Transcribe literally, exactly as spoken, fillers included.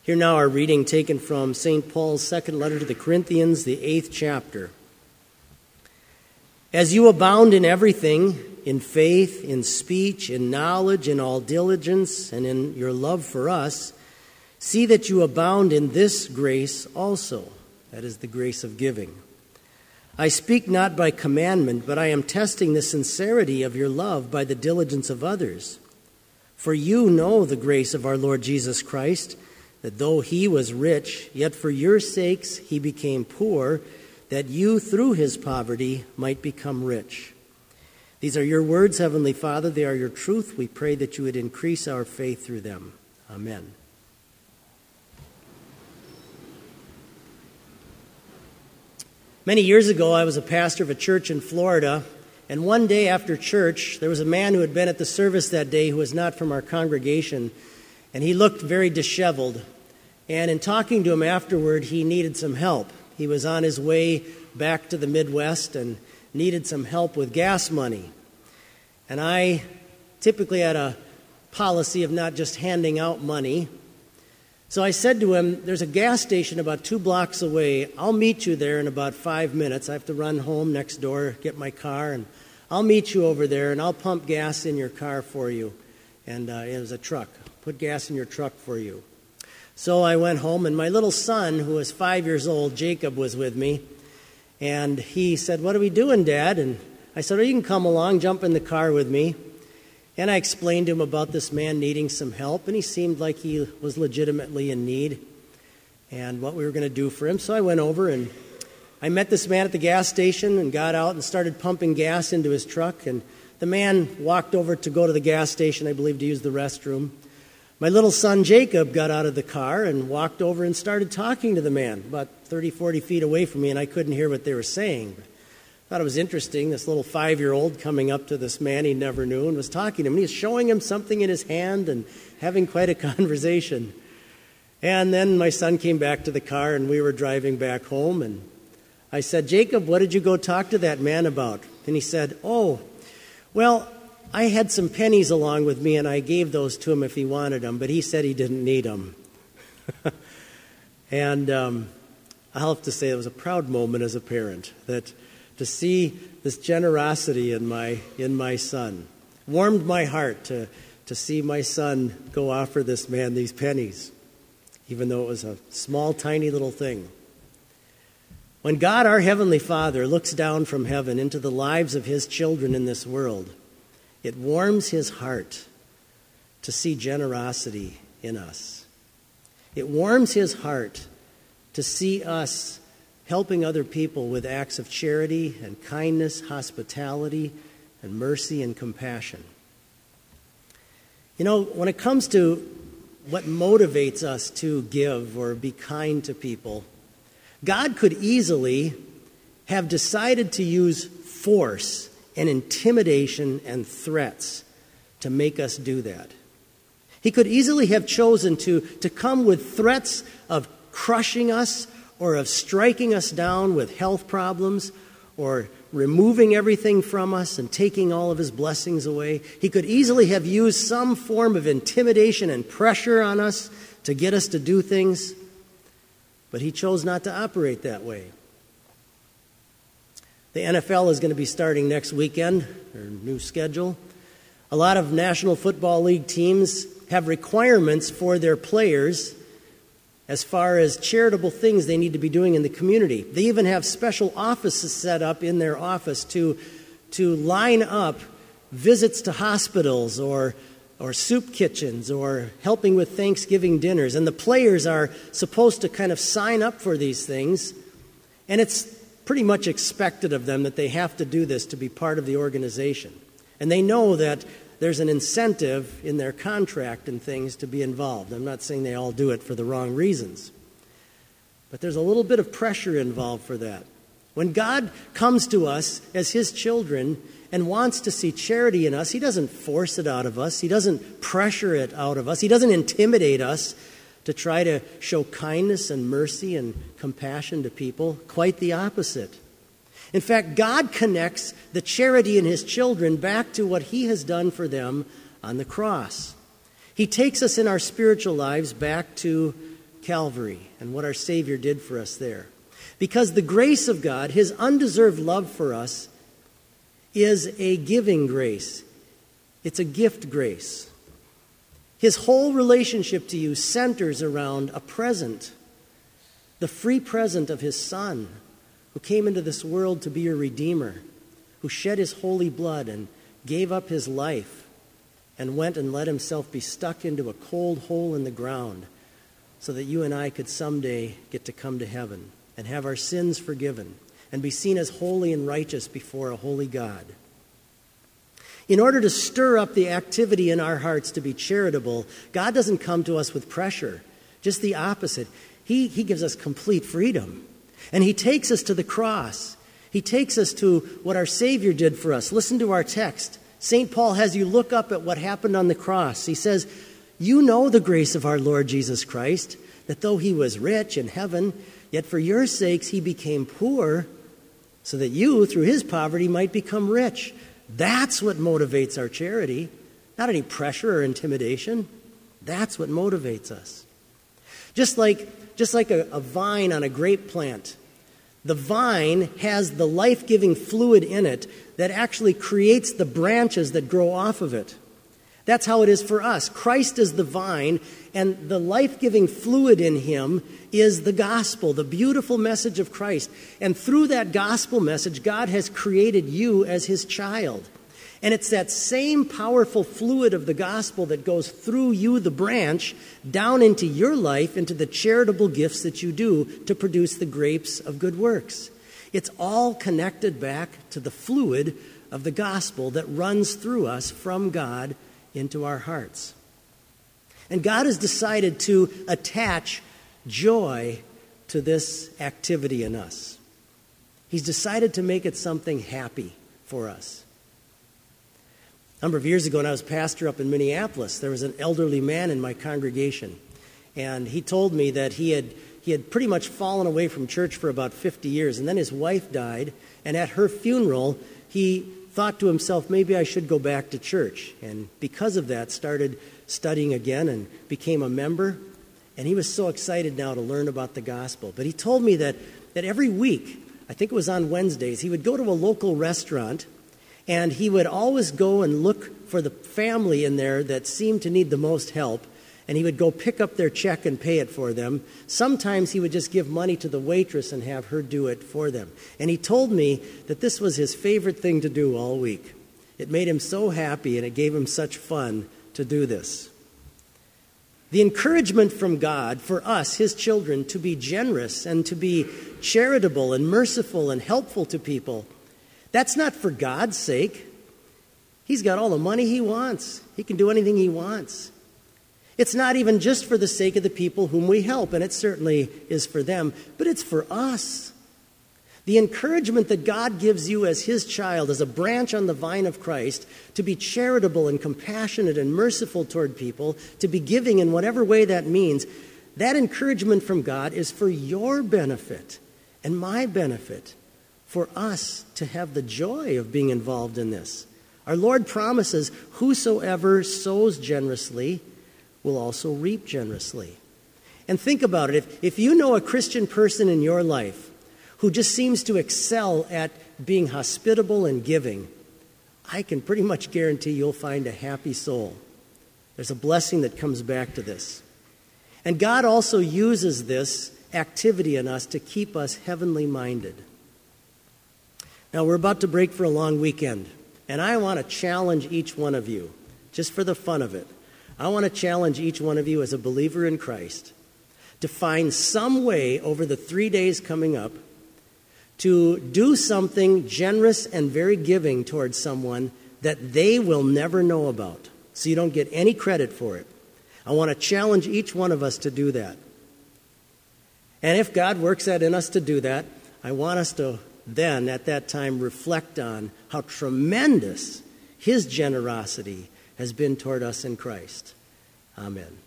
Here now our reading taken from Saint Paul's second letter to the Corinthians, the eighth chapter. As you abound in everything, in faith, in speech, in knowledge, in all diligence, and in your love for us, see that you abound in this grace also, that is the grace of giving. I speak not by commandment, but I am testing the sincerity of your love by the diligence of others. For you know the grace of our Lord Jesus Christ, that though he was rich, yet for your sakes he became poor, that you through his poverty might become rich. These are your words, Heavenly Father. They are your truth. We pray that you would increase our faith through them. Amen. Many years ago, I was a pastor of a church in Florida, and one day after church, there was a man who had been at the service that day who was not from our congregation, and he looked very disheveled. And in talking to him afterward, he needed some help. He was on his way back to the Midwest and needed some help with gas money. And I typically had a policy of not just handing out money. So I said to him, there's a gas station about two blocks away. I'll meet you there in about five minutes. I have to run home next door, get my car, and I'll meet you over there, and I'll pump gas in your car for you. And uh, it was a truck. Put gas in your truck for you. So I went home, and my little son, who was five years old, Jacob, was with me. And he said, what are we doing, Dad? And I said, oh, you can come along, jump in the car with me. And I explained to him about this man needing some help, and he seemed like he was legitimately in need and what we were going to do for him. So I went over, and I met this man at the gas station and got out and started pumping gas into his truck. And the man walked over to go to the gas station, I believe, to use the restroom. My little son, Jacob, got out of the car and walked over and started talking to the man about thirty, forty feet away from me, and I couldn't hear what they were saying. But I thought it was interesting, this little five-year-old coming up to this man he never knew and was talking to him. And he was showing him something in his hand and having quite a conversation. And then my son came back to the car, and we were driving back home, and I said, Jacob, what did you go talk to that man about? And he said, oh, well, I had some pennies along with me, and I gave those to him if he wanted them, but he said he didn't need them. and um, I'll have to say it was a proud moment as a parent, that to see this generosity in my in my son. Warmed my heart to, to see my son go offer this man these pennies, even though it was a small, tiny little thing. When God, our Heavenly Father, looks down from heaven into the lives of his children in this world, it warms his heart to see generosity in us. It warms his heart to see us helping other people with acts of charity and kindness, hospitality, and mercy and compassion. You know, when it comes to what motivates us to give or be kind to people, God could easily have decided to use force and intimidation and threats to make us do that. He could easily have chosen to, to come with threats of crushing us or of striking us down with health problems or removing everything from us and taking all of his blessings away. He could easily have used some form of intimidation and pressure on us to get us to do things, but he chose not to operate that way. The N F L is going to be starting next weekend, their new schedule. A lot of National Football League teams have requirements for their players as far as charitable things they need to be doing in the community. They even have special offices set up in their office to, to line up visits to hospitals or, or soup kitchens or helping with Thanksgiving dinners. And the players are supposed to kind of sign up for these things, and it's pretty much expected of them that they have to do this to be part of the organization. And they know that there's an incentive in their contract and things to be involved. I'm not saying they all do it for the wrong reasons, but there's a little bit of pressure involved for that. When God comes to us as his children and wants to see charity in us, he doesn't force it out of us. He doesn't pressure it out of us. He doesn't intimidate us to try to show kindness and mercy and compassion to people. Quite the opposite. In fact, God connects the charity in his children back to what he has done for them on the cross. He takes us in our spiritual lives back to Calvary and what our Savior did for us there. Because the grace of God, his undeserved love for us, is a giving grace. It's a gift grace. His whole relationship to you centers around a present, the free present of his Son, who came into this world to be your Redeemer, who shed his holy blood and gave up his life and went and let himself be stuck into a cold hole in the ground so that you and I could someday get to come to heaven and have our sins forgiven and be seen as holy and righteous before a holy God. In order to stir up the activity in our hearts to be charitable, God doesn't come to us with pressure, just the opposite. He, he gives us complete freedom. And he takes us to the cross. He takes us to what our Savior did for us. Listen to our text. Saint Paul has you look up at what happened on the cross. He says, "You know the grace of our Lord Jesus Christ, that though he was rich in heaven, yet for your sakes he became poor, so that you, through his poverty, might become rich." That's what motivates our charity, not any pressure or intimidation. That's what motivates us. Just like, just like a, a vine on a grape plant, the vine has the life-giving fluid in it that actually creates the branches that grow off of it. That's how it is for us. Christ is the vine, and the life-giving fluid in him is the gospel, the beautiful message of Christ. And through that gospel message, God has created you as his child. And it's that same powerful fluid of the gospel that goes through you, the branch, down into your life, into the charitable gifts that you do to produce the grapes of good works. It's all connected back to the fluid of the gospel that runs through us from God into our hearts. And God has decided to attach joy to this activity in us. He's decided to make it something happy for us. A number of years ago, when I was pastor up in Minneapolis, there was an elderly man in my congregation. And he told me that he had he had pretty much fallen away from church for about fifty years. And then his wife died. And at her funeral, he thought to himself, maybe I should go back to church. And because of that, started studying again and became a member. And he was so excited now to learn about the gospel. But he told me that, that every week, I think it was on Wednesdays, he would go to a local restaurant, and he would always go and look for the family in there that seemed to need the most help, and he would go pick up their check and pay it for them. Sometimes he would just give money to the waitress and have her do it for them. And he told me that this was his favorite thing to do all week. It made him so happy, and it gave him such fun to do this. The encouragement from God for us, his children, to be generous and to be charitable and merciful and helpful to people, that's not for God's sake. He's got all the money he wants. He can do anything he wants. It's not even just for the sake of the people whom we help, and it certainly is for them, but it's for us. The encouragement that God gives you as his child, as a branch on the vine of Christ, to be charitable and compassionate and merciful toward people, to be giving in whatever way that means, that encouragement from God is for your benefit and my benefit, for us to have the joy of being involved in this. Our Lord promises, whosoever sows generously will also reap generously. And think about it. If, if you know a Christian person in your life who just seems to excel at being hospitable and giving, I can pretty much guarantee you'll find a happy soul. There's a blessing that comes back to this. And God also uses this activity in us to keep us heavenly minded. Now, we're about to break for a long weekend, and I want to challenge each one of you, just for the fun of it. I want to challenge each one of you as a believer in Christ to find some way over the three days coming up to do something generous and very giving towards someone that they will never know about, so you don't get any credit for it. I want to challenge each one of us to do that. And if God works that in us to do that, I want us to then, at that time, reflect on how tremendous his generosity has been toward us in Christ. Amen.